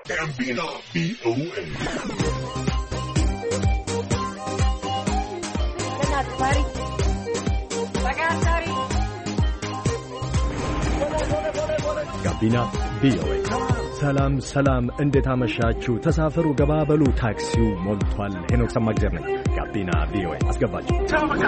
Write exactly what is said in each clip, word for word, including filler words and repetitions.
ጋቢና ቪኦኤ ጋቢና ቪኦኤ። ሰላም ሰላም፣ እንዴት አመሻችሁ? ተሳፈሩ፣ ገባበሉ፣ ታክሲው ሞልቷል። ሄኖክ ሰማግዘር ነኝ። ጋቢና ቪኦኤ አስገባችሁ።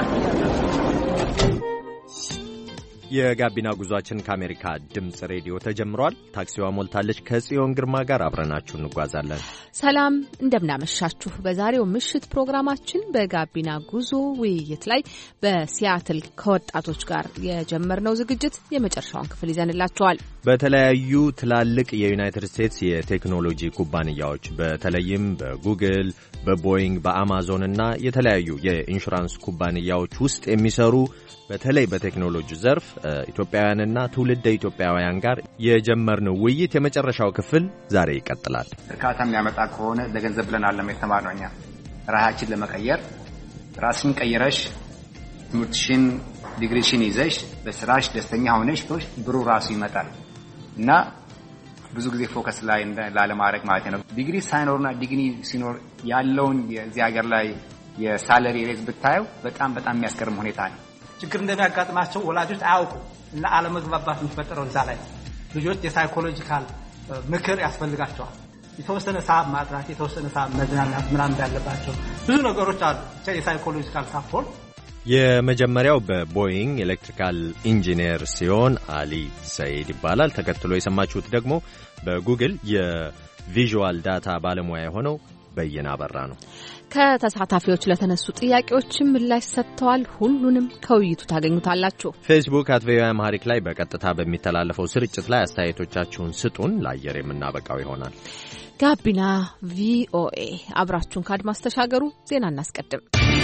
የጋቢና ጉዟችን ከአሜሪካ ድምፅ ሬዲዮ ተጀምሯል። ታክሲዋ ሞልታለች። ከጽዮን ግርማ ጋር አብረናችሁ እንጓዛለን። ሰላም እንደምናመሻችሁ። በዛሬው ምሽት ፕሮግራማችን በጋቢና ጉዞ ውይይት ላይ በሲያትል ከወጣቶች ጋር የጀመርነው ዝግጅት የመጨረሻውን ክፍል ይዘንላችኋል። በተለያዩ ትላልቅ የዩናይትድ ስቴትስ የቴክኖሎጂ ኩባንያዎች በተለይም በጉግል፣ በቦይንግ፣ በአማዞን እና የተለያዩ የኢንሹራንስ ኩባንያዎች ውስጥ የሚሰሩ በተለይ በቴክኖሎጂ ዘርፍ ኢትዮጵያውያንና ትውልደ ኢትዮጵያውያን ጋር የጀመርነው ውይይት የመጨረሻው ክፍል ዛሬ ይቀጥላል። እርካታ የሚያመጣ ከሆነ ለገንዘብ ብለን አለም የተማርነው እኛ ራሳችን ለመቀየር ራስን ቀይረሽ ትምህርትሽን ዲግሪሽን ይዘሽ በስራሽ ደስተኛ ሆነሽ ብሩ ራሱ ይመጣል እና ብዙ ጊዜ ፎከስ ላይ ላለማድረግ ማለት ነው። ዲግሪ ሳይኖርና ዲግሪ ሲኖር ያለውን የዚህ ሀገር ላይ የሳለሪ ሬት ብታየው በጣም በጣም የሚያስገርም ሁኔታ ነው። ችግር እንደሚያጋጥማቸው ወላጆች አያውቁ እና አለመግባባት የሚፈጠረው እዛ ላይ ልጆች የሳይኮሎጂካል ምክር ያስፈልጋቸዋል። የተወሰነ ሰዓት ማጥናት፣ የተወሰነ ሰዓት መዝናናት ምናምን እንዳለባቸው ብዙ ነገሮች አሉ። የሳይኮሎጂካል ሳፖርት የመጀመሪያው በቦይንግ ኤሌክትሪካል ኢንጂነር ሲሆን አሊ ሰይድ ይባላል። ተከትሎ የሰማችሁት ደግሞ በጉግል የቪዥዋል ዳታ ባለሙያ የሆነው በየና አበራ ነው። ከተሳታፊዎች ለተነሱ ጥያቄዎችም ምላሽ ሰጥተዋል። ሁሉንም ከውይይቱ ታገኙታላችሁ። ፌስቡክ አት ቪኦኤ አማሪክ ላይ በቀጥታ በሚተላለፈው ስርጭት ላይ አስተያየቶቻችሁን ስጡን። ለአየር የምናበቃው ይሆናል። ጋቢና ቪኦኤ አብራችሁን ከአድማስ ተሻገሩ። ዜና እናስቀድም።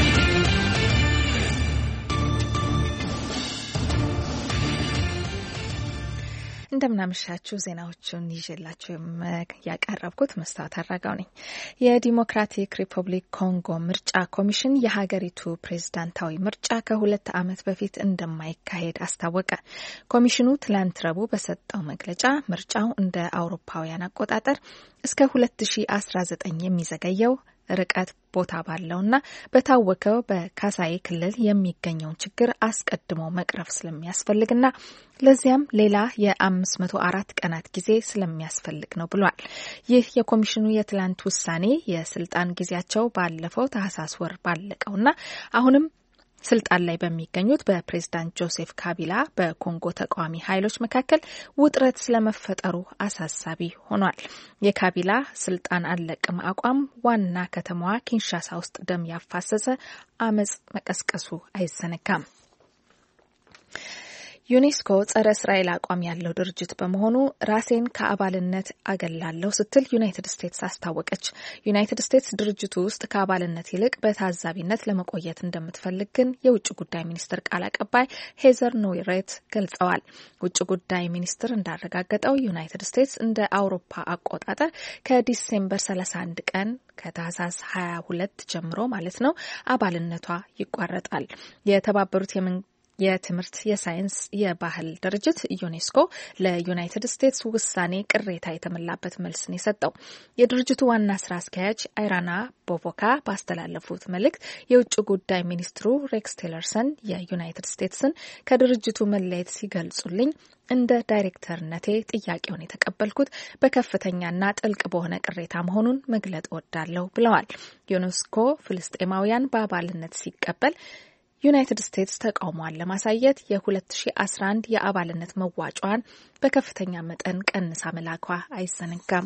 እንደምናመሻችሁ። ዜናዎቹን ይዤላችሁ ያቀረብኩት መስታወት አራጋው ነኝ። የዲሞክራቲክ ሪፐብሊክ ኮንጎ ምርጫ ኮሚሽን የሀገሪቱ ፕሬዝዳንታዊ ምርጫ ከሁለት ዓመት በፊት እንደማይካሄድ አስታወቀ። ኮሚሽኑ ትላንት ረቡዕ በሰጠው መግለጫ ምርጫው እንደ አውሮፓውያን አቆጣጠር እስከ ሁለት ሺህ አስራ ዘጠኝ የሚዘገየው ርቀት ቦታ ባለውና በታወቀው በካሳይ ክልል የሚገኘውን ችግር አስቀድሞ መቅረፍ ስለሚያስፈልግና ለዚያም ሌላ የአምስት መቶ አራት ቀናት ጊዜ ስለሚያስፈልግ ነው ብሏል። ይህ የኮሚሽኑ የትላንት ውሳኔ የስልጣን ጊዜያቸው ባለፈው ታህሳስ ወር ባለቀውና አሁንም ስልጣን ላይ በሚገኙት በፕሬዝዳንት ጆሴፍ ካቢላ በኮንጎ ተቃዋሚ ኃይሎች መካከል ውጥረት ስለመፈጠሩ አሳሳቢ ሆኗል። የካቢላ ስልጣን አለቅም አቋም ዋና ከተማዋ ኪንሻሳ ውስጥ ደም ያፋሰሰ አመጽ መቀስቀሱ አይዘነጋም። ዩኔስኮ ጸረ እስራኤል አቋም ያለው ድርጅት በመሆኑ ራሴን ከአባልነት አገላለሁ ስትል ዩናይትድ ስቴትስ አስታወቀች። ዩናይትድ ስቴትስ ድርጅቱ ውስጥ ከአባልነት ይልቅ በታዛቢነት ለመቆየት እንደምትፈልግ ግን የውጭ ጉዳይ ሚኒስትር ቃል አቀባይ ሄዘር ኖይሬት ገልጸዋል። ውጭ ጉዳይ ሚኒስትር እንዳረጋገጠው ዩናይትድ ስቴትስ እንደ አውሮፓ አቆጣጠር ከዲሴምበር ሰላሳ አንድ ቀን ከታህሳስ ሀያ ሁለት ጀምሮ ማለት ነው አባልነቷ ይቋረጣል። የተባበሩት የምን የትምህርት የሳይንስ የባህል ድርጅት ዩኔስኮ ለዩናይትድ ስቴትስ ውሳኔ ቅሬታ የተመላበት መልስን የሰጠው የድርጅቱ ዋና ስራ አስኪያጅ አይራና ቦቮካ ባስተላለፉት መልእክት የውጭ ጉዳይ ሚኒስትሩ ሬክስ ቲለርሰን የዩናይትድ ስቴትስን ከድርጅቱ መለየት ሲገልጹልኝ እንደ ዳይሬክተርነቴ ጥያቄውን የተቀበልኩት በከፍተኛና ጥልቅ በሆነ ቅሬታ መሆኑን መግለጥ እወዳለሁ ብለዋል። ዩኔስኮ ፍልስጤማውያን በአባልነት ሲቀበል ዩናይትድ ስቴትስ ተቃውሟን ለማሳየት የ ሁለት ሺህ አስራ አንድ የአባልነት መዋጯን በከፍተኛ መጠን ቀንሳ መላኳ አይዘነጋም።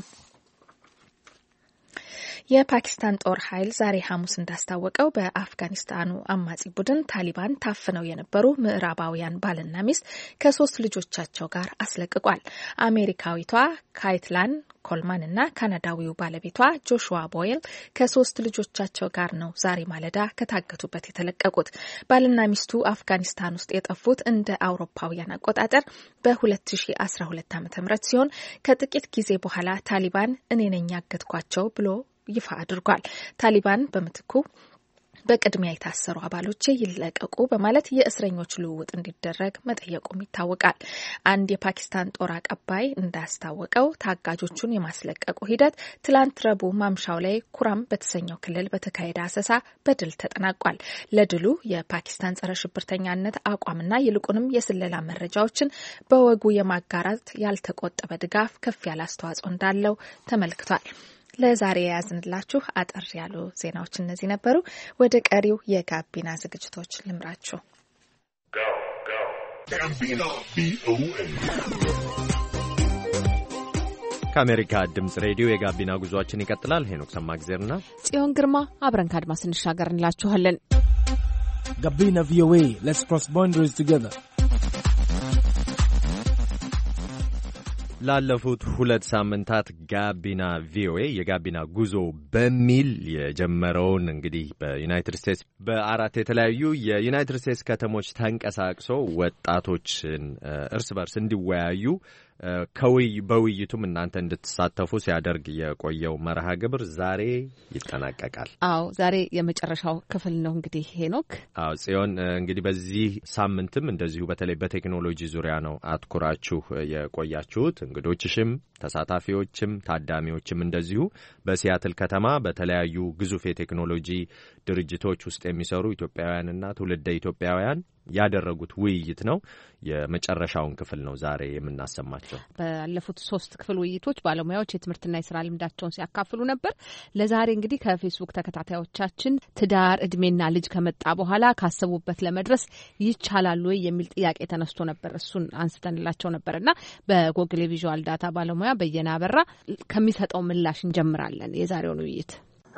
የፓኪስታን ጦር ኃይል ዛሬ ሐሙስ እንዳስታወቀው በአፍጋኒስታኑ አማጺ ቡድን ታሊባን ታፍነው የነበሩ ምዕራባውያን ባልና ሚስት ከሶስት ልጆቻቸው ጋር አስለቅቋል። አሜሪካዊቷ ካይትላን ኮልማን እና ካናዳዊው ባለቤቷ ጆሹዋ ቦይል ከሶስት ልጆቻቸው ጋር ነው ዛሬ ማለዳ ከታገቱበት የተለቀቁት። ባልና ሚስቱ አፍጋኒስታን ውስጥ የጠፉት እንደ አውሮፓውያን አቆጣጠር በ2012 ዓ.ም ሲሆን ከጥቂት ጊዜ በኋላ ታሊባን እኔ ነኝ ያገትኳቸው ብሎ ይፋ አድርጓል። ታሊባን በምትኩ በቅድሚያ የታሰሩ አባሎቼ ይለቀቁ በማለት የእስረኞች ልውውጥ እንዲደረግ መጠየቁም ይታወቃል። አንድ የፓኪስታን ጦር አቀባይ እንዳስታወቀው ታጋጆቹን የማስለቀቁ ሂደት ትላንት ረቡዕ ማምሻው ላይ ኩራም በተሰኘው ክልል በተካሄደ አሰሳ በድል ተጠናቋል። ለድሉ የፓኪስታን ጸረ ሽብርተኛነት አቋምና ይልቁንም የስለላ መረጃዎችን በወጉ የማጋራት ያልተቆጠበ ድጋፍ ከፍ ያለ አስተዋጽኦ እንዳለው ተመልክቷል። ለዛሬ ያዝንላችሁ አጠር ያሉ ዜናዎች እነዚህ ነበሩ። ወደ ቀሪው የጋቢና ዝግጅቶች ልምራችሁ። ከአሜሪካ ድምጽ ሬዲዮ የጋቢና ጉዟችን ይቀጥላል። ሄኖክ ሰማግዜርና ጽዮን ግርማ አብረን ካድማስ እንሻገር እንላችኋለን። ጋቢና ቪኦኤ let's cross boundaries together. ላለፉት ሁለት ሳምንታት ጋቢና ቪኦኤ የጋቢና ጉዞ በሚል የጀመረውን እንግዲህ በዩናይትድ ስቴትስ በአራት የተለያዩ የዩናይትድ ስቴትስ ከተሞች ተንቀሳቅሶ ወጣቶችን እርስ በርስ እንዲወያዩ ከውይ በውይይቱም እናንተ እንድትሳተፉ ሲያደርግ የቆየው መርሃ ግብር ዛሬ ይጠናቀቃል። አዎ ዛሬ የመጨረሻው ክፍል ነው እንግዲህ ሄኖክ። አዎ ጽዮን፣ እንግዲህ በዚህ ሳምንትም እንደዚሁ በተለይ በቴክኖሎጂ ዙሪያ ነው አትኩራችሁ የቆያችሁት። እንግዶችሽም ተሳታፊዎችም ታዳሚዎችም እንደዚሁ በሲያትል ከተማ በተለያዩ ግዙፍ የቴክኖሎጂ ድርጅቶች ውስጥ የሚሰሩ ኢትዮጵያውያንና ትውልደ ኢትዮጵያውያን ያደረጉት ውይይት ነው። የመጨረሻውን ክፍል ነው ዛሬ የምናሰማቸው። ባለፉት ሶስት ክፍል ውይይቶች ባለሙያዎች የትምህርትና የስራ ልምዳቸውን ሲያካፍሉ ነበር። ለዛሬ እንግዲህ ከፌስቡክ ተከታታዮቻችን ትዳር እድሜና ልጅ ከመጣ በኋላ ካሰቡበት ለመድረስ ይቻላል ወይ የሚል ጥያቄ ተነስቶ ነበር። እሱን አንስተንላቸው ነበርና በጎግል ቪዥዋል ዳታ ባለሙያ በየና አበራ ከሚሰጠው ምላሽ እንጀምራለን የዛሬውን ውይይት።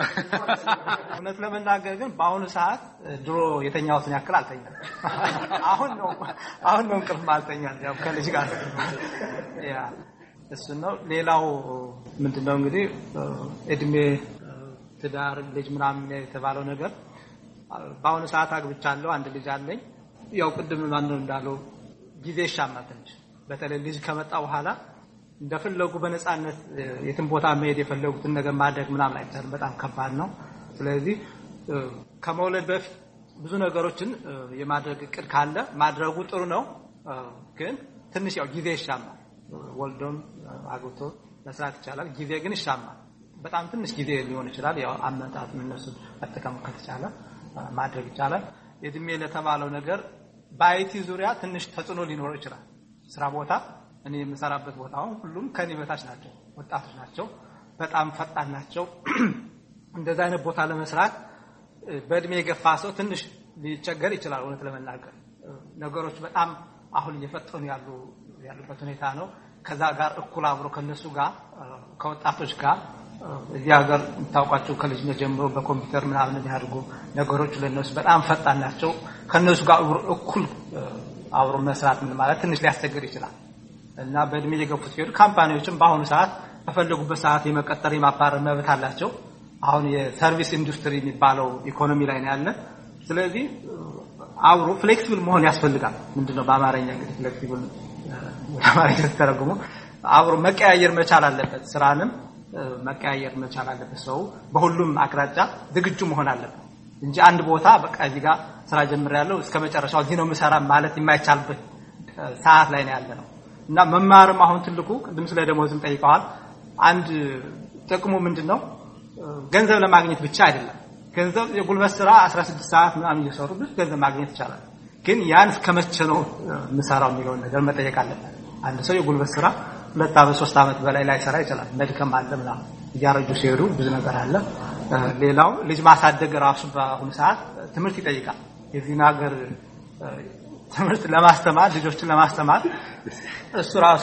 እውነት ለመናገር ግን በአሁኑ ሰዓት ድሮ የተኛሁትን ያክል አልተኛም። አሁን ነው አሁን ነው እንቅልፍ ማልተኛል ያው ከልጅ ጋር ያ እሱ ነው። ሌላው ምንድነው እንግዲህ እድሜ ትዳር ልጅ ምናምን የተባለው ነገር በአሁኑ ሰዓት አግብቻለሁ፣ አንድ ልጅ አለኝ። ያው ቅድም ማን ነው እንዳለው ጊዜ ይሻማል። በተለይ ልጅ ከመጣ በኋላ እንደፈለጉ በነጻነት የትም ቦታ መሄድ የፈለጉትን ነገር ማድረግ ምናምን አይቻልም። በጣም ከባድ ነው። ስለዚህ ከመውለድ በፊት ብዙ ነገሮችን የማድረግ እቅድ ካለ ማድረጉ ጥሩ ነው። ግን ትንሽ ያው ጊዜ ይሻማል። ወልዶም አግብቶ መስራት ይቻላል፣ ጊዜ ግን ይሻማል። በጣም ትንሽ ጊዜ ሊሆን ይችላል። ያው አመጣጥ እነሱ መጠቀም ከተቻለ ማድረግ ይቻላል። የእድሜ ለተባለው ነገር በአይቲ ዙሪያ ትንሽ ተጽዕኖ ሊኖር ይችላል። ስራ ቦታ እኔ የምሰራበት ቦታው ሁሉም ከኔ በታች ናቸው፣ ወጣቶች ናቸው፣ በጣም ፈጣን ናቸው። እንደዛ አይነት ቦታ ለመስራት በእድሜ የገፋ ሰው ትንሽ ሊቸገር ይችላል። እውነት ለመናገር ነገሮች በጣም አሁን እየፈጠኑ ያሉ ያሉበት ሁኔታ ነው። ከዛ ጋር እኩል አብሮ ከነሱ ጋር ከወጣቶች ጋር እዚህ ሀገር ታውቃቸው ከልጅነት ጀምሮ በኮምፒውተር ምናምን ያድርጉ ነገሮች ለነሱ በጣም ፈጣን ናቸው። ከነሱ ጋር እኩል አብሮ መስራት ምን ማለት ትንሽ ሊያስቸግር ይችላል። እና በእድሜ የገፉት ሲሆን ካምፓኒዎችም በአሁኑ ሰዓት በፈለጉበት ሰዓት የመቀጠር የማባረር መብት አላቸው። አሁን የሰርቪስ ኢንዱስትሪ የሚባለው ኢኮኖሚ ላይ ነው ያለ። ስለዚህ አብሮ ፍሌክሲብል መሆን ያስፈልጋል። ምንድነው በአማርኛ እንግዲህ ፍሌክሲብል በአማርኛ ተተረጉሞ አብሮ መቀያየር መቻል አለበት። ስራንም መቀያየር መቻል አለበት። ሰው በሁሉም አቅጣጫ ዝግጁ መሆን አለበት እንጂ አንድ ቦታ በቃ እዚህ ጋር ስራ ጀምሬያለሁ እስከ መጨረሻው እዚህ ነው የምሰራ ማለት የማይቻልበት ሰዓት ላይ ነው ያለነው። እና መማርም አሁን ትልቁ ቅድም ስለ ደሞዝም ጠይቀዋል። አንድ ጥቅሙ ምንድነው? ገንዘብ ለማግኘት ብቻ አይደለም። ገንዘብ የጉልበት ስራ አስራ ስድስት ሰዓት ምናምን እየሰሩ ብዙ ገንዘብ ማግኘት ይቻላል። ግን ያን እስከመቼ ነው የምሰራው የሚለው ነገር መጠየቅ አለበት። አንድ ሰው የጉልበት ስራ ሁለት አመት ሶስት አመት በላይ ላይ ሰራ ይችላል። መድከም አለ ምናምን እያረጁ ሲሄዱ ብዙ ነገር አለ። ሌላው ልጅ ማሳደግ ራሱ በአሁኑ ሰዓት ትምህርት ይጠይቃል። የዚህን ሀገር ትምህርት ለማስተማር ልጆችን ለማስተማር እሱ ራሱ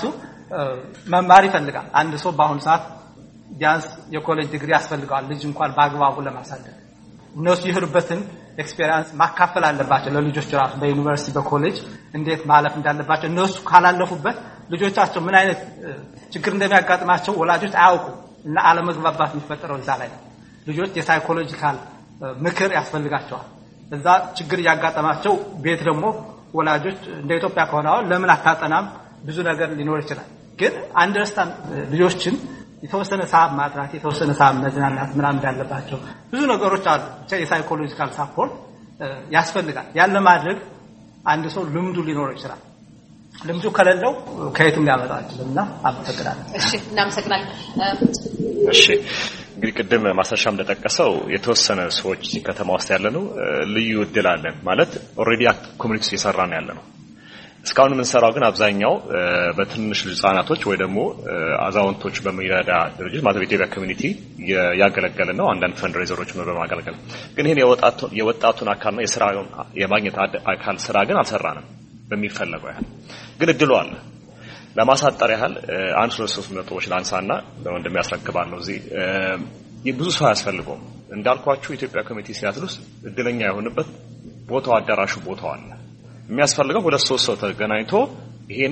መማር ይፈልጋል። አንድ ሰው በአሁኑ ሰዓት ቢያንስ የኮሌጅ ዲግሪ ያስፈልጋል ልጅ እንኳን በአግባቡ ለማሳደግ። እነሱ ይሄዱበትን ኤክስፒሪየንስ ማካፈል አለባቸው ለልጆች ራሱ በዩኒቨርሲቲ በኮሌጅ እንዴት ማለፍ እንዳለባቸው። እነሱ ካላለፉበት ልጆቻቸው ምን አይነት ችግር እንደሚያጋጥማቸው ወላጆች አያውቁም። እና አለመግባባት የሚፈጠረው እዛ ላይ ልጆች የሳይኮሎጂካል ምክር ያስፈልጋቸዋል። እዛ ችግር ያጋጠማቸው ቤት ደግሞ ወላጆች እንደ ኢትዮጵያ ከሆነ ለምን አታጠናም ብዙ ነገር ሊኖር ይችላል። ግን አንደርስታንድ ልጆችን የተወሰነ ሰዓት ማጥራት የተወሰነ ሰዓት መዝናናት ምናምን እንዳለባቸው ብዙ ነገሮች አሉ። የሳይኮሎጂካል ሳፖርት ያስፈልጋል። ያን ለማድረግ አንድ ሰው ልምዱ ሊኖር ይችላል። ልምዱ ከሌለው ከየትም ሊያመጣ አይችልምና አመሰግናለሁ። እሺ እናመሰግናለን። እሺ እንግዲህ ቅድም ማሳሻም እንደጠቀሰው የተወሰነ ሰዎች ከተማ ውስጥ ያለነው ልዩ እድል አለን ማለት ኦሬዲ ኮሚኒቲ እየሰራን ያለነው እስካሁን የምንሰራው ግን አብዛኛው በትንሽ ህጻናቶች ወይ ደግሞ አዛውንቶች በሚረዳ ድርጅት ማለት በኢትዮጵያ ኮሚኒቲ ያገለገለ ነው። አንዳንድ ፈንድሬዘሮች በማገልገል ግን ይሄን የወጣቱ የወጣቱን አካልና የስራውን የማግኘት አካል ስራ ግን አልሰራንም በሚፈለገው ያህል ግን እድሉ አለ። ለማሳጠር ያህል አንድ ሶስት ነጥቦች ላንሳና ለወንድም ያስረክባለሁ። እዚህ ብዙ ሰው ያስፈልገው እንዳልኳችሁ ኢትዮጵያ ኮሚኒቲ ሲያትል ውስጥ እድለኛ የሆነበት ቦታው አዳራሹ ቦታው አለ። የሚያስፈልገው ሁለት ሶስት ሰው ተገናኝቶ ይሄን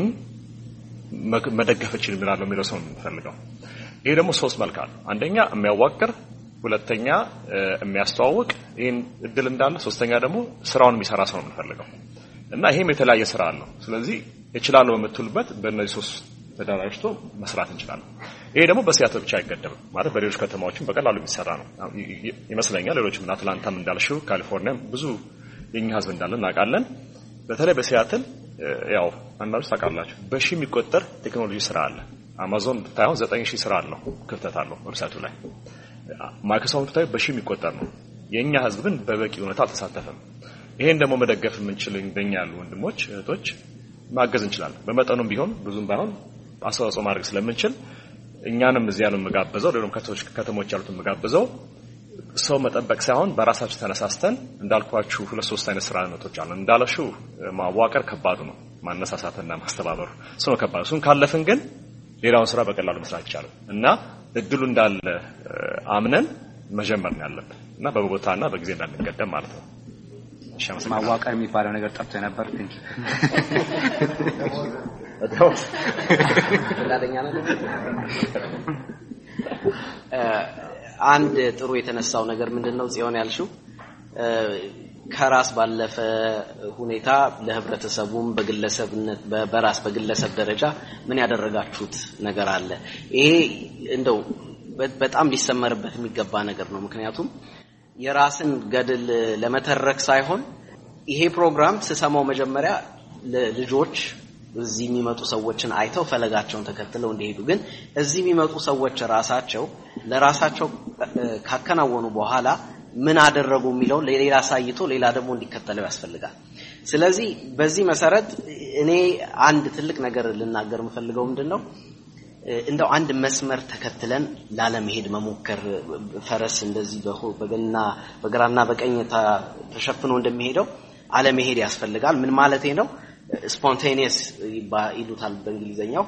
መደገፍ ይችላል ብላለው የሚለው ሰው እንፈልገው። ይሄ ደግሞ ሶስት መልክ አለ። አንደኛ የሚያዋቅር፣ ሁለተኛ የሚያስተዋውቅ ይሄን እድል እንዳለ፣ ሶስተኛ ደግሞ ስራውን የሚሰራ ሰው እንፈልገው እና ይሄም የተለያየ ስራ አለው። ስለዚህ ይችላል በመትልበት በእነዚህ ሶስት ተደራጅቶ መስራት እንችላለን። ይሄ ደግሞ በሲያትል ብቻ አይገደብም ማለት በሌሎች ከተማዎችም በቀላሉ የሚሰራ ነው ይመስለኛል። ሌሎችም አትላንታም እንዳልሽው ካሊፎርኒያም ብዙ የኛ ህዝብ እንዳለ እናውቃለን። በተለይ በሲያትል ያው አንዳንዶች ታውቃላችሁ በሺ የሚቆጠር ቴክኖሎጂ ስራ አለ። አማዞን ታይሆን ዘጠኝ ሺህ ስራ አለው ክፍተት አለው ዌብሳይቱ ላይ። ማይክሮሶፍት ታይ በሺ የሚቆጠር ነው። የኛ ህዝብ ግን በበቂ ሁኔታ አልተሳተፈም። ይሄን ደግሞ መደገፍ የምንችል እንደኛ ያሉ ወንድሞች እህቶች ማገዝ እንችላለን። በመጠኑም ቢሆን ብዙም ባይሆን አስተዋጽኦ ማድረግ ስለምንችል እኛንም እዚህ ያለው መጋበዘው ሌሎም ከተሞች ከተሞች ያሉትን መጋበዘው ሰው መጠበቅ ሳይሆን በራሳችን ተነሳስተን እንዳልኳችሁ ሁለት ሶስት አይነት ስራ አይነቶች አሉ። እንዳለሽው ማዋቀር ከባዱ ነው፣ ማነሳሳትና ማስተባበሩ እሱ ነው ከባዱ። እሱን ካለፍን ግን ሌላውን ስራ በቀላሉ መስራት ይቻላል እና እድሉ እንዳለ አምነን መጀመር ነው ያለብን እና በቦታና በጊዜ እንዳንገደም ማለት ነው። ማዋቀር የሚባለው ነገር ጠፍቶ ነበር። ቲንክ አንድ ጥሩ የተነሳው ነገር ምንድነው ጽዮን ያልሽው ከራስ ባለፈ ሁኔታ ለህብረተሰቡም በግለሰብነት በራስ በግለሰብ ደረጃ ምን ያደረጋችሁት ነገር አለ? ይሄ እንደው በጣም ሊሰመርበት የሚገባ ነገር ነው። ምክንያቱም የራስን ገድል ለመተረክ ሳይሆን ይሄ ፕሮግራም ተሰማው መጀመሪያ ለልጆች እዚህ የሚመጡ ሰዎችን አይተው ፈለጋቸውን ተከትለው እንዲሄዱ ግን እዚህ የሚመጡ ሰዎች ራሳቸው ለራሳቸው ካከናወኑ በኋላ ምን አደረጉ የሚለው ለሌላ ሳይቶ ሌላ ደግሞ እንዲከተለው ያስፈልጋል። ስለዚህ በዚህ መሰረት እኔ አንድ ትልቅ ነገር ልናገር የምፈልገው ምንድነው እንደው አንድ መስመር ተከትለን ላለመሄድ መሞከር ፈረስ እንደዚህ በገና በግራና በቀኝ ተሸፍኖ እንደሚሄደው አለመሄድ ያስፈልጋል። ምን ማለት ነው? ስፖንቴኒየስ ይሉታል በእንግሊዘኛው።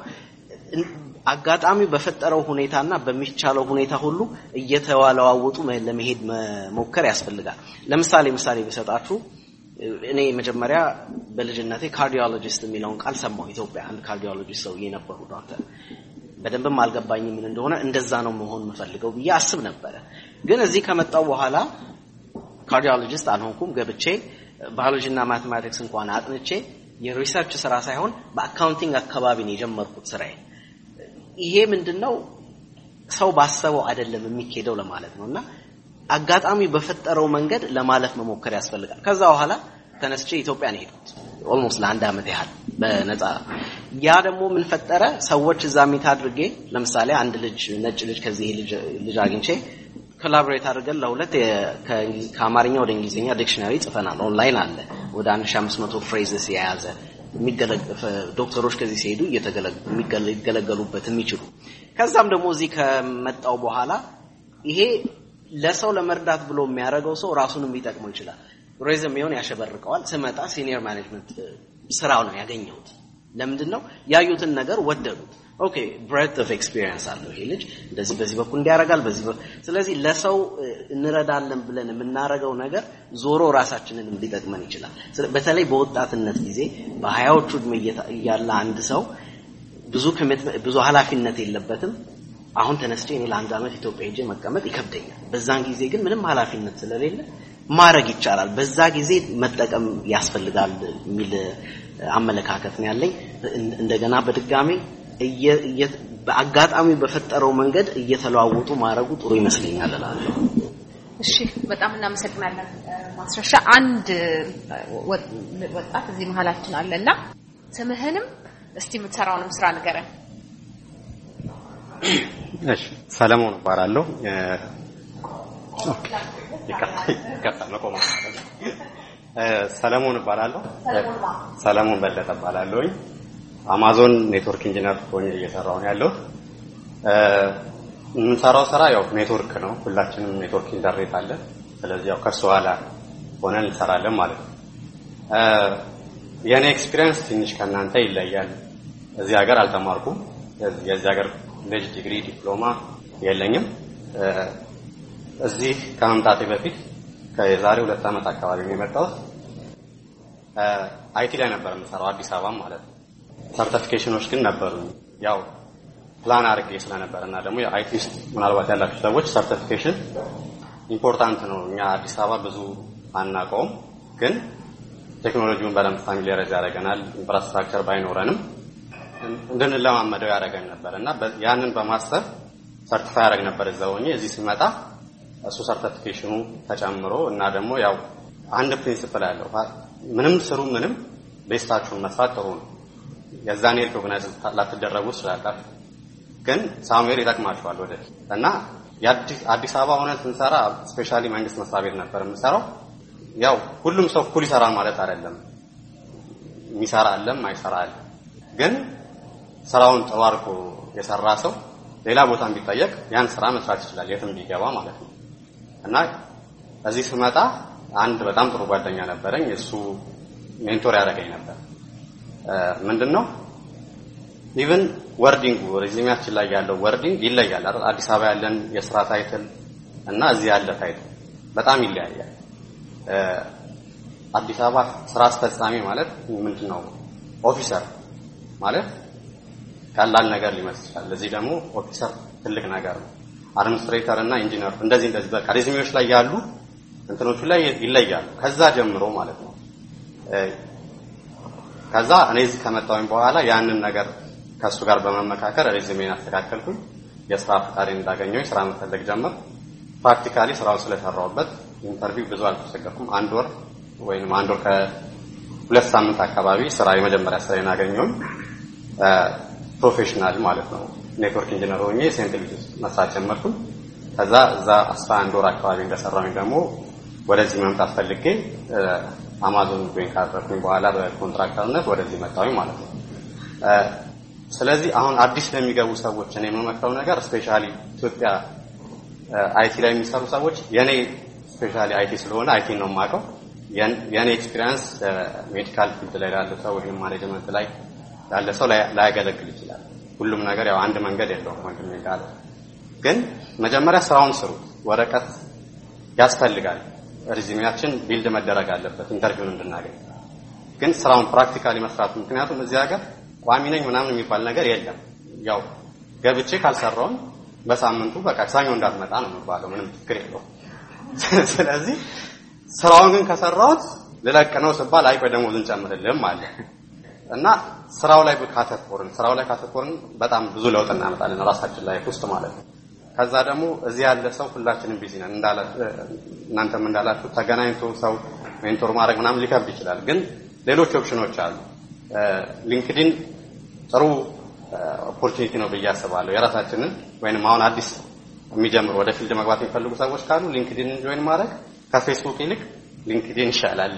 አጋጣሚው በፈጠረው ሁኔታና በሚቻለው ሁኔታ ሁሉ እየተዋለዋወጡ ለመሄድ መሞከር ያስፈልጋል። ለምሳሌ ምሳሌ ቢሰጣችሁ እኔ መጀመሪያ በልጅነቴ ካርዲዮሎጂስት የሚለውን ቃል ሰማሁ። ኢትዮጵያ አንድ ካርዲዮሎጂስት ሰው የነበሩ ዶክተር በደንብም አልገባኝም ምን እንደሆነ እንደዛ ነው መሆን መፈልገው ብዬ አስብ ነበር። ግን እዚህ ከመጣው በኋላ ካርዲዮሎጂስት አልሆንኩም። ገብቼ ባዮሎጂና ማቴማቲክስ እንኳን አጥንቼ የሪሰርች ስራ ሳይሆን በአካውንቲንግ አካባቢ ነው የጀመርኩት ስራዬ። ይሄ ምንድነው ሰው ባሰበው አይደለም የሚኬደው ለማለት ነውና አጋጣሚ በፈጠረው መንገድ ለማለፍ መሞከር ያስፈልጋል። ከዛ በኋላ ተነስቼ ኢትዮጵያ ነው ሄድኩት ኦልሞስት ለአንድ አመት ያህል በነፃ። ያ ደግሞ ምን ፈጠረ? ሰዎች እዛ ሚት አድርጌ ለምሳሌ አንድ ልጅ ነጭ ልጅ ከዚህ ልጅ ልጅ አግኝቼ ኮላቦሬት አድርገን ለሁለት ከአማርኛ ወደ እንግሊዘኛ ዲክሽነሪ ጽፈናል። ኦንላይን አለ ወደ አንድ ሺህ አምስት መቶ ፍሬዝስ የያዘ የሚገለገሉ ዶክተሮች ከዚህ ሲሄዱ እየተገለገሉበት የሚችሉ። ከዛም ደግሞ እዚህ ከመጣው በኋላ ይሄ ለሰው ለመርዳት ብሎ የሚያደርገው ሰው ራሱንም ሊጠቅመው ይችላል። ሬዝሜውን ያሸበርቀዋል። ስመጣ ሲኒየር ማኔጅመንት ስራው ነው ያገኘሁት። ለምንድነው? ያዩትን ነገር ወደዱት። ኦኬ ብሬድት ኦፍ ኤክስፒሪየንስ አለው ይሄ ልጅ እንደዚህ በዚህ በኩል እንዲያረጋል በዚህ በኩል። ስለዚህ ለሰው እንረዳለን ብለን የምናረገው ነገር ዞሮ ራሳችንን ሊጠቅመን ይችላል። በተለይ በወጣትነት ጊዜ በሀያዎቹ እድሜ ያለ አንድ ሰው ብዙ ብዙ ኃላፊነት የለበትም። አሁን ተነስቼ እኔ ለአንድ አመት ኢትዮጵያ ሄጄ መቀመጥ ይከብደኛል። በዛን ጊዜ ግን ምንም ኃላፊነት ስለሌለ ማረግ ይቻላል። በዛ ጊዜ መጠቀም ያስፈልጋል የሚል አመለካከት ነው ያለኝ። እንደገና በድጋሚ በአጋጣሚ በፈጠረው መንገድ እየተለዋወጡ ማረጉ ጥሩ ይመስለኛል እላለሁ። እሺ በጣም እናመሰግናለን ማስረሻ። አንድ ወጣት እዚህ መሃላችን አለና ስምህንም እስቲ የምትሰራውንም ስራ ንገረን። እሺ ሰለሞን እባላለሁ። ይከታ መቆማ ሰለሞን እባላለሁ። ሰለሞን በለጠ እባላለሁ። አማዞን ኔትወርክ ኢንጂነር ሆኜ እየሰራሁ ነው ያለው። የምንሰራው ስራ ያው ኔትወርክ ነው። ሁላችንም ኔትወርክ ኢንተርኔት አለ። ስለዚህ ያው ከሱ ኋላ ሆነን እንሰራለን ማለት ነው። የኔ ኤክስፒሪየንስ ትንሽ ከናንተ ይለያል። እዚህ ሀገር አልተማርኩም። የዚህ ሀገር ኮሌጅ ዲግሪ ዲፕሎማ የለኝም። እዚህ ከመምጣቴ በፊት ከዛሬ ሁለት ዓመት አካባቢ ነው የመጣሁት። አይቲ ላይ ነበር የምሰራው አዲስ አበባ ማለት ነው። ሰርቲፊኬሽኖች ግን ነበሩ። ያው ፕላን አድርጌ ስለነበርና ደግሞ የአይቲ ውስጥ ምናልባት ያላችሁ ሰዎች ሰርቲፊኬሽን ኢምፖርታንት ነው። እኛ አዲስ አበባ ብዙ አናውቀውም፣ ግን ቴክኖሎጂውን በደንብ ፋሚሊያራይዝ ያደርገናል። ኢንፍራስትራክቸር ባይኖረንም እንድንለማመደው ያደርገን ነበርና ያንን በማሰብ ሰርቲፋይ ያደርግ ነበር እዛው ሆኜ። እዚህ ሲመጣ እሱ ሰርቲፊኬሽኑ ተጨምሮ እና ደግሞ ያው አንድ ፕሪንሲፕል አለው። ምንም ስሩ ምንም ቤስታችሁን መስራት ጥሩ ነው። የዛኔ ሪኮግናይዝ ላትደረጉ ይችላል፣ ግን ሳሙኤል ይጠቅማችኋል ወደፊት እና የአዲስ አበባ ሆነን ስንሰራ ስፔሻሊ መንግስት መስሪያ ቤት ነበር የምንሰራው። ያው ሁሉም ሰው እኩል ይሰራል ማለት አይደለም። የሚሰራ አለ፣ ማይሰራ አለ። ግን ስራውን ጥሩ አድርጎ የሰራ ሰው ሌላ ቦታ ቢጠየቅ ያን ስራ መስራት ይችላል የትም ቢገባ ማለት ነው። እና እዚህ ስመጣ አንድ በጣም ጥሩ ጓደኛ ነበረኝ። እሱ ሜንቶር ያደረገኝ ነበር። ምንድነው ኢቭን ወርዲንግ ሪዝሜያችን ላይ ያለው ወርዲንግ ይለያል አይደል? አዲስ አበባ ያለን የስራ ታይትል እና እዚህ ያለ ታይትል በጣም ይለያያል። አዲስ አበባ ስራ አስፈጻሚ ማለት ምንድነው? ኦፊሰር ማለት ቀላል ነገር ሊመስል ይችላል። እዚህ ደግሞ ኦፊሰር ትልቅ ነገር ነው። አድሚኒስትሬተር እና ኢንጂነር እንደዚህ እንደዚህ በቃ ሪዝሜዎች ላይ ያሉ እንትኖቹ ላይ ይለያሉ። ከዛ ጀምሮ ማለት ነው። ከዛ እኔ እዚህ ከመጣሁኝ በኋላ ያንን ነገር ከሱ ጋር በመመካከር ሪዝሜን አስተካከልኩኝ። የስራ ፈቃዴን እንዳገኘው ስራ መፈለግ ጀመር። ፕራክቲካሊ ስራውን ስለሰራሁበት ኢንተርቪው ብዙ አልተሰገርኩም። አንድ ወር ወይንም አንድ ወር ከሁለት ሳምንት አካባቢ ስራ የመጀመሪያ ስራዬን አገኘሁኝ። ፕሮፌሽናል ማለት ነው። ኔትወርክ ኢንጂነር ሆኜ ሴንት ሉዊስ መስራት ጀመርኩኝ። ከዛ እዛ አስራ አንድ ወር አካባቢ እንደሰራሁኝ ደግሞ ወደዚህ መምጣት ፈልጌ አማዞን ጆይን ካደረኩኝ በኋላ በኮንትራክተርነት ወደዚህ መጣሁኝ ማለት ነው። ስለዚህ አሁን አዲስ ለሚገቡ ሰዎች እኔ የምመክረው ነገር ስፔሻሊ ኢትዮጵያ አይቲ ላይ የሚሰሩ ሰዎች የኔ ስፔሻሊ አይቲ ስለሆነ አይቲ ነው የማውቀው። የኔ ኤክስፒሪየንስ ሜዲካል ፊልድ ላይ ያለ ሰው ወይም ማኔጅመንት ላይ ያለ ሰው ላያገለግል ይችላል። ሁሉም ነገር ያው አንድ መንገድ የለውም ወንድሜ ጋር። ግን መጀመሪያ ስራውን ስሩ። ወረቀት ያስፈልጋል። ሪዝሜያችን ቢልድ መደረግ አለበት ኢንተርቪውን እንድናገኝ። ግን ስራውን ፕራክቲካሊ መስራት፣ ምክንያቱም እዚህ ሀገር ቋሚ ነኝ ምናምን የሚባል ነገር የለም። ያው ገብቼ ካልሰራው በሳምንቱ በቃ ሳኞ እንዳትመጣ ነው የሚባለው። ምንም ችግር የለውም። ስለዚህ ስራውን ግን ከሰራሁት ልለቅ ነው ሲባል አይ ቆይ ደሞዝ እንጨምርልህም አለ እና ስራው ላይ ካተኮርን ስራው ላይ ካተኮርን በጣም ብዙ ለውጥ እናመጣለን ራሳችን ላይ ውስጥ ማለት ነው። ከዛ ደግሞ እዚህ ያለ ሰው ሁላችንም ቢዚ ነን እንዳለ እናንተም እንዳላችሁ ተገናኝቶ ሰው ሜንቶር ማድረግ ምናምን ሊከብድ ይችላል። ግን ሌሎች ኦፕሽኖች አሉ። ሊንክድኢን ጥሩ ኦፖርቹኒቲ ነው ብዬ አስባለሁ። የራሳችንን ወይንም አሁን አዲስ የሚጀምሩ ወደ ፊልድ መግባት የሚፈልጉ ሰዎች ካሉ ሊንክድኢንን ጆይን ማድረግ ከፌስቡክ ይልቅ ሊንክድኢን ይሻላል።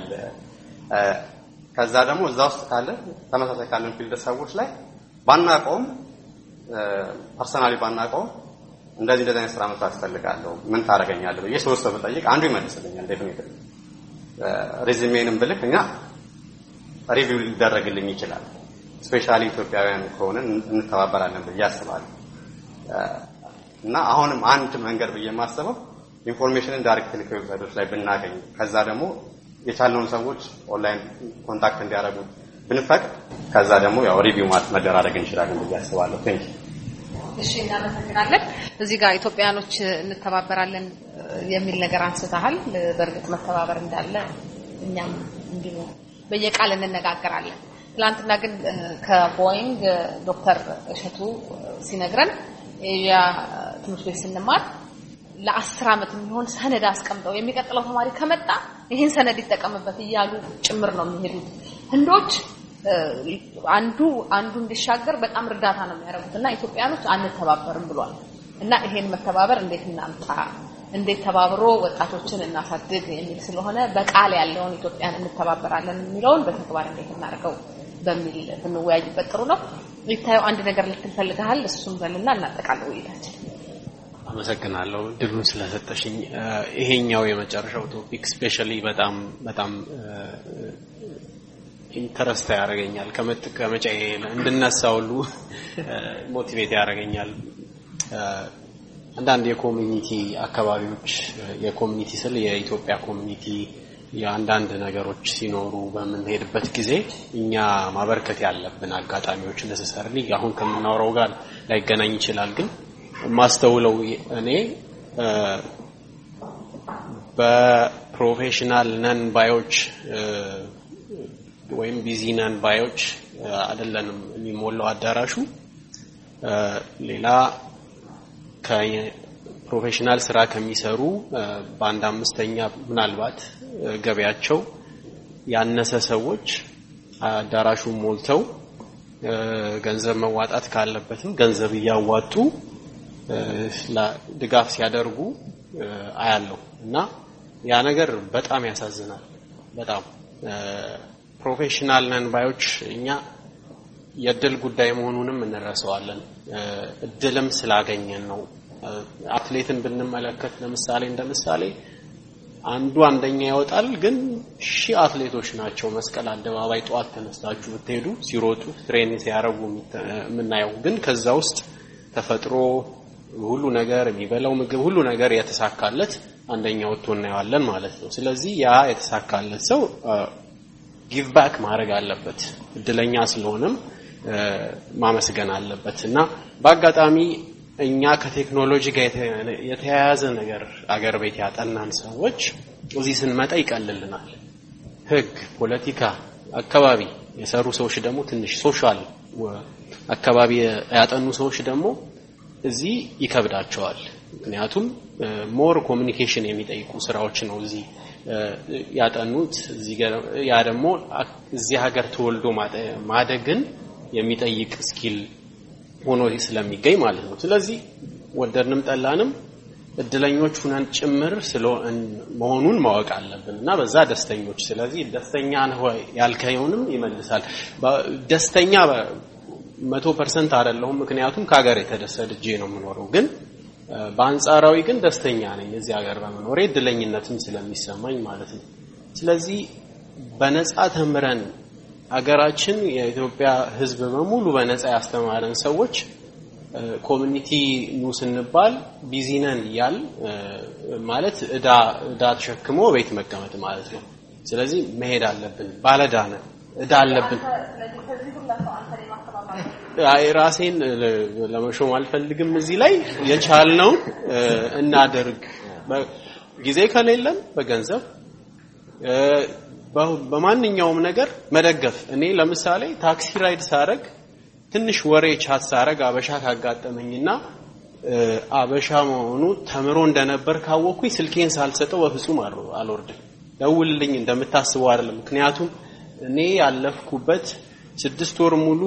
ከዛ ደግሞ እዛ ውስጥ ካለ ተመሳሳይ ካለን ፊልድ ሰዎች ላይ ባናቀውም ፐርሰናሊ ባናቀውም እንደዚህ እንደዚህ አይነት ስራ መስራት ፈልጋለሁ ምን ታደርገኛለህ ብዬ ሶስት ሰው ብጠይቅ አንዱ ይመልስልኛል። ዴፊኒትሊ ሪዝሜንም ብልክ እኛ ሪቪው ሊደረግልኝ ይችላል። ስፔሻሊ ኢትዮጵያውያን ከሆነ እንተባበራለን ብዬ አስባለሁ። እና አሁንም አንድ መንገድ ብዬ የማስበው ኢንፎርሜሽንን ዳይሬክትሊ ከዌብሳይቶች ላይ ብናገኝ ከዛ ደግሞ የቻለውን ሰዎች ኦንላይን ኮንታክት እንዲያደርጉ ብንፈቅድ ከዛ ደግሞ ያው ሪቪው ማለት መደራረግ እንችላለን ብዬ አስባለሁ። ቴንክ ዩ። እሺ እናመሰግናለን። እዚህ ጋር ኢትዮጵያኖች እንተባበራለን የሚል ነገር አንስተሃል። በእርግጥ መተባበር እንዳለ እኛም እንዲሁ በየቃል እንነጋገራለን። ትላንትና ግን ከቦይንግ ዶክተር እሸቱ ሲነግረን ያ ትምህርት ቤት ስንማር ለአስር አመት የሚሆን ሰነድ አስቀምጠው የሚቀጥለው ተማሪ ከመጣ ይሄን ሰነድ ይጠቀምበት እያሉ ጭምር ነው የሚሄዱት። ህንዶች አንዱ አንዱ እንዲሻገር በጣም እርዳታ ነው የሚያደርጉትና ኢትዮጵያኖች አንተባበርም ብሏል። እና ይሄን መተባበር እንዴት እናምጣ እንዴት ተባብሮ ወጣቶችን እናሳድግ የሚል ስለሆነ በቃል ያለውን ኢትዮጵያን እንተባበራለን የሚለውን በተግባር እንዴት እናደርገው በሚል ብንወያይበት ጥሩ ነው። ይታየው አንድ ነገር ልትፈልጋል እሱን በልና እናጠቃለው ውይይታችን። አመሰግናለሁ ድሉን ስለሰጠሽኝ። ይሄኛው የመጨረሻው ቶፒክ ስፔሻሊ በጣም በጣም ኢንተረስት ያደርገኛል። ከመጨረሻ እንድነሳው ሁሉ ሞቲቬት ያደርገኛል። አንዳንድ የኮሚኒቲ አካባቢዎች የኮሚኒቲ ስለ የኢትዮጵያ ኮሚኒቲ የአንዳንድ ነገሮች ሲኖሩ በመንሄድበት ጊዜ እኛ ማበርከት ያለብን አጋጣሚዎች necessarily አሁን ከምናወራው ጋር ላይገናኝ ይችላል። ግን ማስተውለው እኔ በፕሮፌሽናል ነን ባዮች ወይም ቢዚ ነን ባዮች አይደለንም የሚሞላው አዳራሹ ሌላ ከፕሮፌሽናል ስራ ከሚሰሩ በአንድ አምስተኛ ምናልባት ገበያቸው ያነሰ ሰዎች አዳራሹን ሞልተው ገንዘብ መዋጣት ካለበትም ገንዘብ ያዋጡ ድጋፍ ሲያደርጉ አያለው እና ያ ነገር በጣም ያሳዝናል። በጣም ፕሮፌሽናል ነን ባዮች እኛ የድል ጉዳይ መሆኑንም እንረሳዋለን። እድልም ስላገኘን ነው። አትሌትን ብንመለከት ለምሳሌ እንደምሳሌ አንዱ አንደኛ ይወጣል ግን ሺህ አትሌቶች ናቸው መስቀል አደባባይ ጧት ተነስታችሁ ብትሄዱ ሲሮጡ ትሬን ሲያረጉ ምናየው። ግን ከዛ ውስጥ ተፈጥሮ ሁሉ ነገር የሚበላው ምግብ ሁሉ ነገር የተሳካለት አንደኛ ወጥቶ እናያለን ማለት ነው። ስለዚህ ያ የተሳካለት ሰው ጊቭ ባክ ማድረግ አለበት። እድለኛ ስለሆነም ማመስገን አለበት እና በአጋጣሚ እኛ ከቴክኖሎጂ ጋር የተያያዘ ነገር አገር ቤት ያጠናን ሰዎች እዚህ ስንመጣ ይቀልልናል። ህግ፣ ፖለቲካ፣ አካባቢ የሰሩ ሰዎች ደግሞ ትንሽ ሶሻል አካባቢ ያጠኑ ሰዎች ደግሞ እዚህ ይከብዳቸዋል። ምክንያቱም ሞር ኮሚኒኬሽን የሚጠይቁ ስራዎች ነው እዚህ ያጠኑት። እዚህ ያ ደግሞ እዚህ ሀገር ተወልዶ ማደግን የሚጠይቅ ስኪል ሆኖ ስለሚገኝ ማለት ነው። ስለዚህ ወደድንም ጠላንም እድለኞች ሆነን ጭምር ስለሆነ መሆኑን ማወቅ አለብንና በዛ ደስተኞች። ስለዚህ ደስተኛ ነው ያልከየውንም ይመልሳል። ደስተኛ መቶ ፐርሰንት አይደለሁም ምክንያቱም ከሀገር የተደሰድጄ ነው የምኖረው። ግን በአንጻራዊ ግን ደስተኛ ነኝ እዚህ ሀገር በመኖሬ እድለኝነትም ስለሚሰማኝ ማለት ነው። ስለዚህ በነጻ ተምረን ሀገራችን የኢትዮጵያ ህዝብ በሙሉ በነጻ ያስተማረን ሰዎች ኮሚኒቲ ኑ ስንባል ቢዚ ነን ያል ማለት እዳ እዳ ተሸክሞ ቤት መቀመጥ ማለት ነው። ስለዚህ መሄድ አለብን። ባለዳ ነን፣ እዳ አለብን። አይ ራሴን ለመሾም አልፈልግም። እዚህ ላይ የቻልነው እናደርግ። ጊዜ ከሌለን በገንዘብ በማንኛውም ነገር መደገፍ። እኔ ለምሳሌ ታክሲ ራይድ ሳረግ ትንሽ ወሬ ቻት ሳረግ አበሻ ካጋጠመኝና አበሻ መሆኑ ተምሮ እንደነበር ካወኩኝ ስልኬን ሳልሰጠው በፍጹም አልወርድም። ደውልልኝ እንደምታስበው አይደለም። ምክንያቱም እኔ ያለፍኩበት ስድስት ወር ሙሉ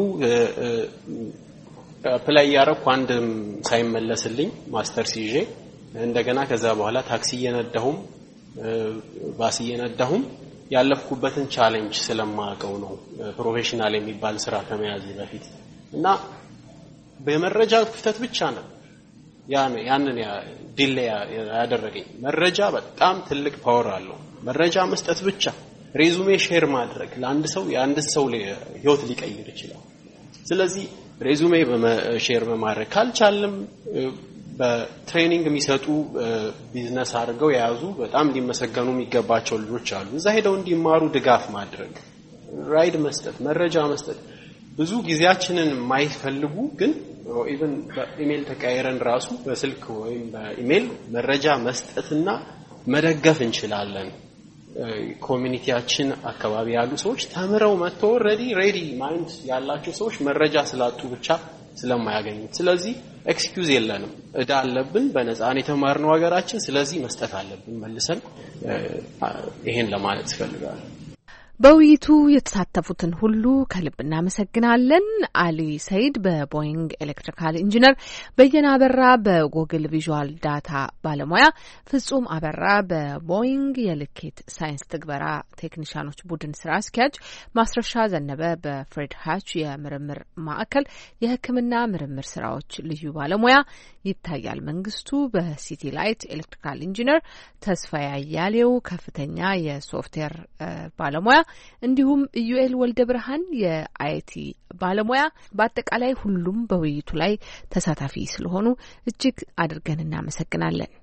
ፕላይ ያረኩ አንድም ሳይመለስልኝ ማስተርስ ይዤ እንደገና ከዛ በኋላ ታክሲ እየነዳሁም ባስ እየነዳሁም ያለፍኩበትን ቻሌንጅ ስለማቀው ነው ፕሮፌሽናል የሚባል ስራ ከመያዝ በፊት እና በመረጃ ክፍተት ብቻ ነው ያን ያንን ዲሌይ ያደረገኝ። መረጃ በጣም ትልቅ ፓወር አለው። መረጃ መስጠት ብቻ ሬዙሜ ሼር ማድረግ ለአንድ ሰው የአንድ ሰው ህይወት ሊቀይር ይችላል። ስለዚህ ሬዙሜ በሼር በማድረግ ካልቻለም በትሬኒንግ የሚሰጡ ቢዝነስ አድርገው ያዙ በጣም ሊመሰገኑ የሚገባቸው ልጆች አሉ። እዛ ሄደው እንዲማሩ ድጋፍ ማድረግ፣ ራይድ መስጠት፣ መረጃ መስጠት። ብዙ ጊዜያችንን የማይፈልጉ ግን ኢቭን በኢሜል ተቀያይረን ራሱ በስልክ ወይም በኢሜል መረጃ መስጠትና መደገፍ እንችላለን። ኮሚኒቲያችን አካባቢ ያሉ ሰዎች ተምረው መጥተው ሬዲ ሬዲ ማይንድ ያላቸው ሰዎች መረጃ ስላጡ ብቻ ስለማያገኙ ስለዚህ ኤክስኪዩዝ የለንም እዳ አለብን በነፃን የተማርነው ሀገራችን ስለዚህ መስጠት አለብን መልሰን ይሄን ለማለት ፈልጋለሁ በውይይቱ የተሳተፉትን ሁሉ ከልብ እናመሰግናለን። አሊ ሰይድ በቦይንግ ኤሌክትሪካል ኢንጂነር፣ በየነ አበራ በጉግል ቪዥዋል ዳታ ባለሙያ፣ ፍጹም አበራ በቦይንግ የልኬት ሳይንስ ትግበራ ቴክኒሻኖች ቡድን ስራ አስኪያጅ፣ ማስረሻ ዘነበ በፍሬድ ሃች የምርምር ማዕከል የሕክምና ምርምር ስራዎች ልዩ ባለሙያ፣ ይታያል መንግስቱ በሲቲ ላይት ኤሌክትሪካል ኢንጂነር፣ ተስፋዬ አያሌው ከፍተኛ የሶፍትዌር ባለሙያ እንዲሁም ዩኤል ወልደ ብርሃን የአይቲ ባለሙያ በአጠቃላይ ሁሉም በውይይቱ ላይ ተሳታፊ ስለሆኑ እጅግ አድርገን እናመሰግናለን።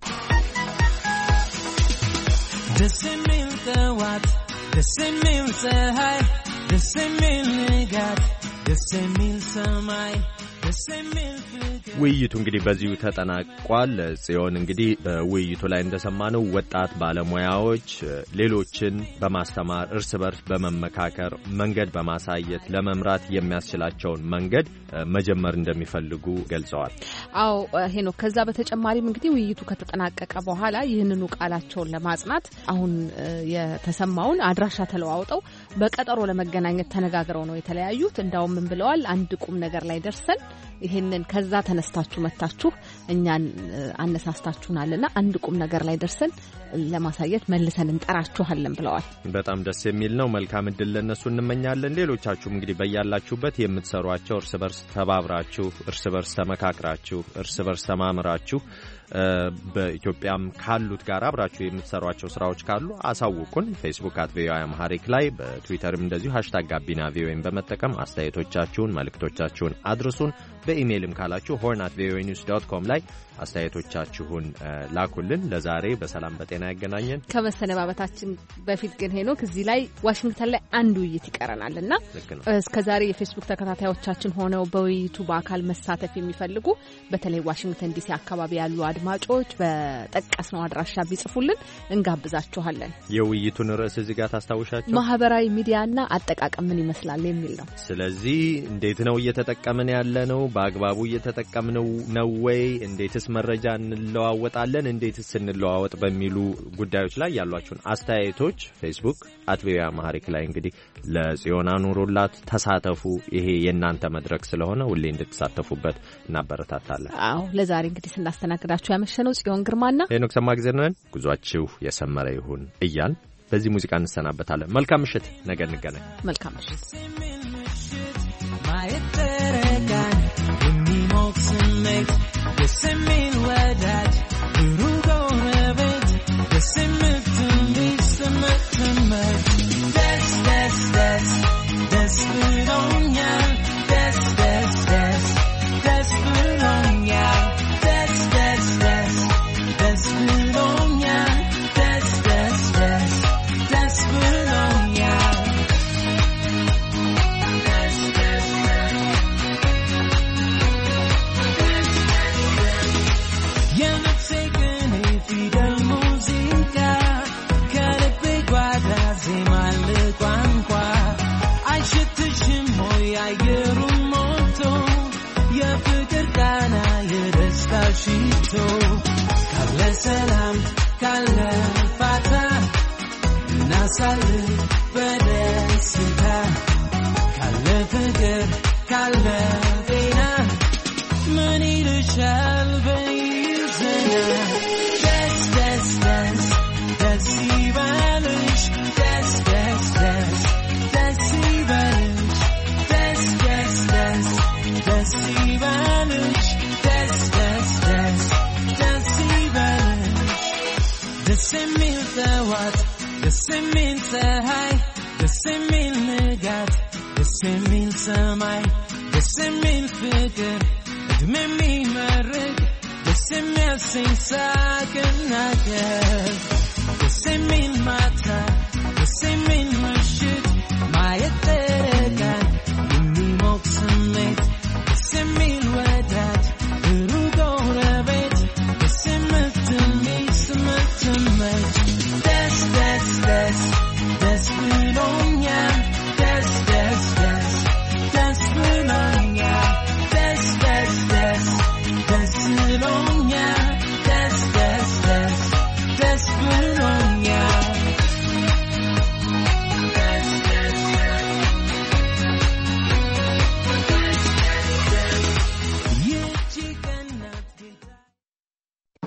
ደስሚል ተዋት ደስሚል ፀሐይ ደስሚል ንጋት ደስሚል ሰማይ ውይይቱ እንግዲህ በዚሁ ተጠናቋል። ጽዮን እንግዲህ በውይይቱ ላይ እንደሰማነው ወጣት ባለሙያዎች ሌሎችን በማስተማር እርስ በርስ በመመካከር መንገድ በማሳየት ለመምራት የሚያስችላቸውን መንገድ መጀመር እንደሚፈልጉ ገልጸዋል። አዎ ሄኖ ከዛ በተጨማሪም እንግዲህ ውይይቱ ከተጠናቀቀ በኋላ ይህንኑ ቃላቸውን ለማጽናት አሁን የተሰማውን አድራሻ ተለዋውጠው በቀጠሮ ለመገናኘት ተነጋግረው ነው የተለያዩት። እንዳውም ምን ብለዋል አንድ ቁም ነገር ላይ ደርሰን ይሄንን ከዛ ተነስታችሁ መታችሁ እኛን አነሳስታችሁናልና አንድ ቁም ነገር ላይ ደርሰን ለማሳየት መልሰን እንጠራችኋለን ብለዋል። በጣም ደስ የሚል ነው። መልካም እድል ለነሱ እንመኛለን። ሌሎቻችሁም እንግዲህ በያላችሁበት የምትሰሯቸው እርስ በርስ ተባብራችሁ እርስ በርስ ተመካክራችሁ እርስ በርስ ተማምራችሁ በኢትዮጵያም ካሉት ጋር አብራችሁ የምትሰሯቸው ስራዎች ካሉ አሳውቁን። ፌስቡክ አት ቪኦኤ አምሃሪክ ላይ በትዊተርም እንደዚሁ ሃሽታግ ጋቢና ቪኦኤን በመጠቀም አስተያየቶቻችሁን መልእክቶቻችሁን አድርሱን። በኢሜይልም ካላችሁ ሆርን አት ቪኦኤ ኒውስ ዶት ኮም ላይ አስተያየቶቻችሁን ላኩልን። ለዛሬ በሰላም በጤና ያገናኘን። ከመሰነባበታችን በፊት ግን ሄኖክ እዚህ ላይ ዋሽንግተን ላይ አንድ ውይይት ይቀረናልና እስከዛሬ የፌስቡክ ተከታታዮቻችን ሆነው በውይይቱ በአካል መሳተፍ የሚፈልጉ በተለይ ዋሽንግተን ዲሲ አካባቢ ያሉ አድማጮች በጠቀስነው አድራሻ ቢጽፉልን እንጋብዛችኋለን። የውይይቱን ርዕስ እዚህ ጋር ታስታውሻችሁ ማህበራዊ ሚዲያና አጠቃቀም ምን ይመስላል የሚል ነው። ስለዚህ እንዴት ነው እየተጠቀምን ያለ ነው? በአግባቡ እየተጠቀምነው ነው ወይ? እንዴትስ መረጃ እንለዋወጣለን? እንዴትስ እንለዋወጥ በሚሉ ጉዳዮች ላይ ያሏችሁን አስተያየቶች ፌስቡክ አት ቪኦኤ አምሃሪክ ላይ እንግዲህ ለጽዮን አኑሩላት፣ ተሳተፉ። ይሄ የእናንተ መድረክ ስለሆነ ሁሌ እንድትሳተፉበት እናበረታታለን። አዎ ለዛሬ እንግዲህ ስናስተናግዳችሁ ያመሸነው ጽዮን ግርማና ሄኖክ ሰማግዘር ነን። ጉዟችሁ የሰመረ ይሁን እያል በዚህ ሙዚቃ እንሰናበታለን። መልካም ምሽት፣ ነገ እንገናኝ። መልካም ምሽት። Semil wadat rugo rebet semil tumbi semet des des des des bulonya des des des des bulonya des des des des bulonya des des des des bulonya Kalle selam, kalle fata, nasal bedesita, kalle fikir, kalle dina, menil shalbeyzena, des des des, des sivalish, des des des, des sivalish, des des des, des sivalish. Semil tawat, semil tahai, semil negat, semil samai, semil fikir, dmemi marig, semil sinsaken naker, semil mata, semil